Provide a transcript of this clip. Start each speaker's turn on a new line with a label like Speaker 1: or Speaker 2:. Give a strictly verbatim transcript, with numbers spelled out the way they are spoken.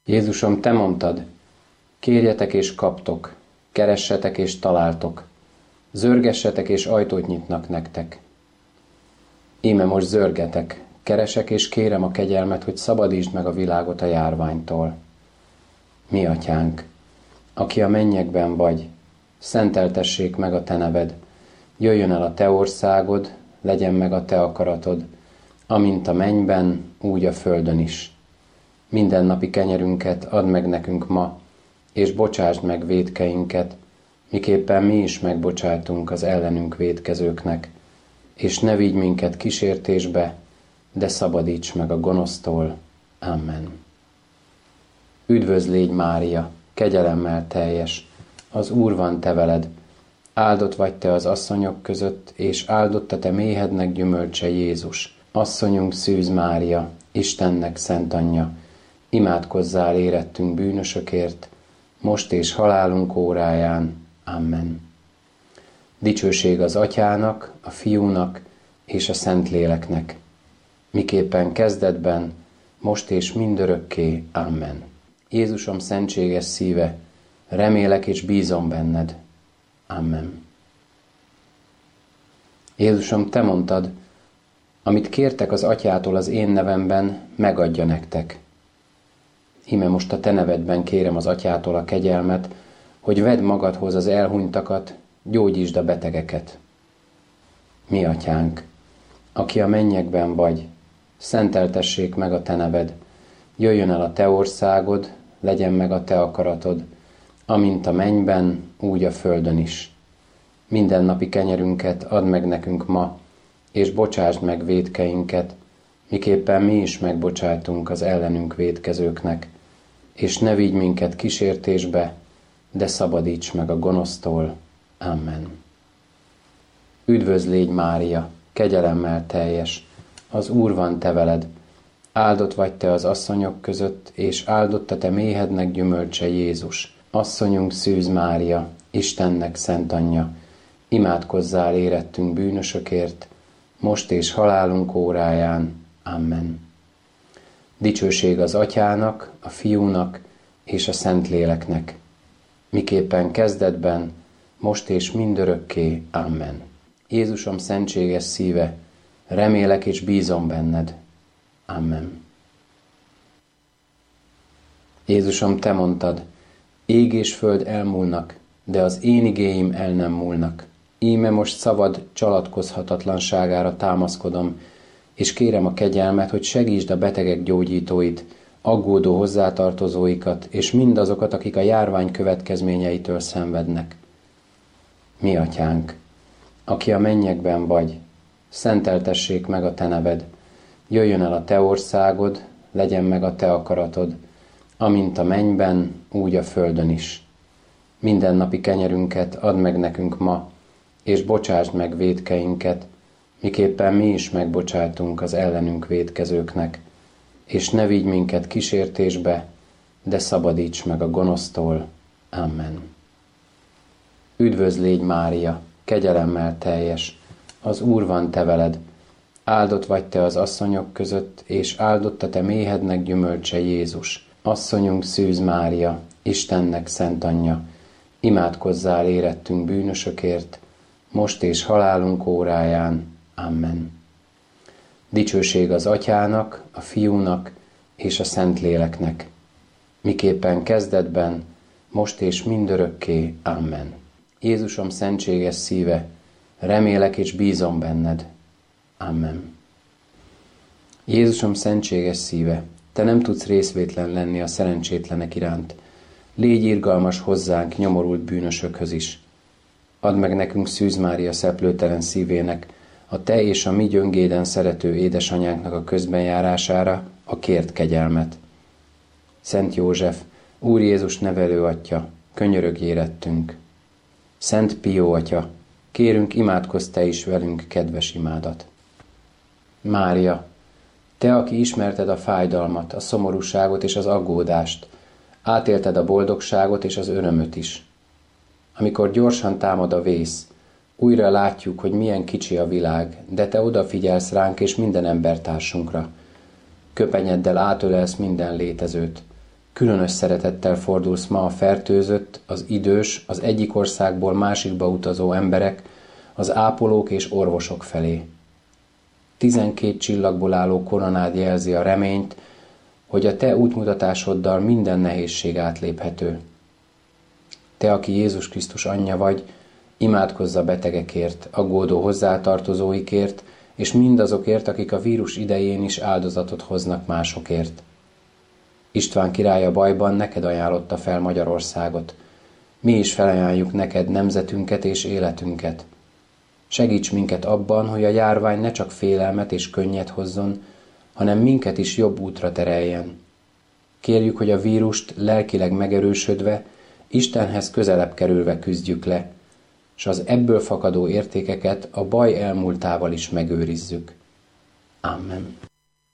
Speaker 1: Jézusom, te mondtad, kérjetek és kaptok, keressetek és találtok, zörgessetek és ajtót nyitnak nektek. Íme most zörgetek, keresek és kérem a kegyelmet, hogy szabadítsd meg a világot a járványtól. Mi atyánk, aki a mennyekben vagy, szenteltessék meg a te neved, jöjjön el a te országod, legyen meg a te akaratod, amint a mennyben, úgy a földön is. Mindennapi kenyerünket add meg nekünk ma, és bocsásd meg vétkeinket, miképpen mi is megbocsátunk az ellenünk vétkezőknek, és ne vigy minket kísértésbe, de szabadíts meg a gonosztól. Amen. Üdvözl légy, Mária, kegyelemmel teljes, az Úr van te veled, áldott vagy te az asszonyok között, és áldott a te méhednek gyümölcse Jézus. Asszonyunk Szűz Mária, Istennek szent anyja, imádkozzál érettünk bűnösökért, most és halálunk óráján. Amen. Dicsőség az Atyának, a Fiúnak és a Szentléleknek, miképpen kezdetben, most és mindörökké. Amen. Jézusom szentséges szíve, remélek és bízom benned. Amen. Jézusom, te mondtad, amit kértek az Atyától az én nevemben, megadja nektek. Íme most a te nevedben kérem az Atyától a kegyelmet, hogy vedd magadhoz az elhunytakat, gyógyítsd a betegeket. Mi atyánk, aki a mennyekben vagy, szenteltessék meg a te neved, jöjjön el a te országod, legyen meg a te akaratod, amint a mennyben, úgy a földön is. Mindennapi kenyerünket add meg nekünk ma, és bocsásd meg vétkeinket, miképpen mi is megbocsátunk az ellenünk vétkezőknek, és ne vigy minket kísértésbe, de szabadíts meg a gonosztól. Amen. Üdvözl légy, Mária, kegyelemmel teljes, az Úr van te veled, áldott vagy te az asszonyok között, és áldott a te méhednek gyümölcse Jézus. Asszonyunk Szűz Mária, Istennek szent anyja, imádkozzál érettünk bűnösökért, most és halálunk óráján. Amen. Dicsőség az Atyának, a Fiúnak és a Szentléleknek, miképpen kezdetben, most és mindörökké. Amen. Jézusom szentséges szíve, remélek és bízom benned. Amen. Jézusom, te mondtad, ég és föld elmúlnak, de az én igéim el nem múlnak. Íme most szavad csalatkozhatatlanságára támaszkodom, és kérem a kegyelmet, hogy segítsd a betegek gyógyítóit, aggódó hozzátartozóikat, és mindazokat, akik a járvány következményeitől szenvednek. Mi atyánk, aki a mennyekben vagy, szenteltessék meg a te neved, jöjjön el a te országod, legyen meg a te akaratod, amint a mennyben, úgy a földön is. Mindennapi kenyerünket add meg nekünk ma, és bocsásd meg vétkeinket, miképpen mi is megbocsátunk az ellenünk vétkezőknek, és ne vigy minket kísértésbe, de szabadíts meg a gonosztól. Amen. Üdvözl légy, Mária, kegyelemmel teljes, az Úr van te veled, áldott vagy te az asszonyok között, és áldott a te méhednek gyümölcse Jézus. Asszonyunk Szűz Mária, Istennek szent anyja, imádkozzál érettünk bűnösökért, most és halálunk óráján. Amen. Dicsőség az Atyának, a Fiúnak és a Szentléleknek, miképpen kezdetben, most és mindörökké. Amen. Jézusom szentséges szíve, remélek és bízom benned. Amen. Jézusom szentséges szíve, te nem tudsz részvétlen lenni a szerencsétlenek iránt. Légy irgalmas hozzánk, nyomorult bűnösökhöz is. Add meg nekünk Szűz Mária szeplőtelen szívének, a te és a mi gyöngéden szerető édesanyánknak a közbenjárására a kért kegyelmet. Szent József, Úr Jézus nevelő atya, könyörögj érettünk. Szent Pió atya, kérünk, imádkozz te is velünk kedves imádat. Mária, te, aki ismerted a fájdalmat, a szomorúságot és az aggódást, átélted a boldogságot és az örömöt is. Amikor gyorsan támad a vész, újra látjuk, hogy milyen kicsi a világ, de te odafigyelsz ránk és minden embertársunkra. Köpenyeddel átölelsz minden létezőt, Különös szeretettel fordulsz ma a fertőzött, az idős, az egyik országból másikba utazó emberek, az ápolók és orvosok felé. Tizenkét csillagból álló koronád jelzi a reményt, hogy a te útmutatásoddal minden nehézség átléphető. Te, aki Jézus Krisztus anyja vagy, imádkozz a betegekért, aggódó hozzátartozóikért, és mindazokért, akik a vírus idején is áldozatot hoznak másokért. István király a bajban neked ajánlotta fel Magyarországot. Mi is felajánljuk neked nemzetünket és életünket. Segíts minket abban, hogy a járvány ne csak félelmet és könnyet hozzon, hanem minket is jobb útra tereljen. Kérjük, hogy a vírust lelkileg megerősödve, Istenhez közelebb kerülve küzdjük le, s az ebből fakadó értékeket a baj elmúltával is megőrizzük. Amen.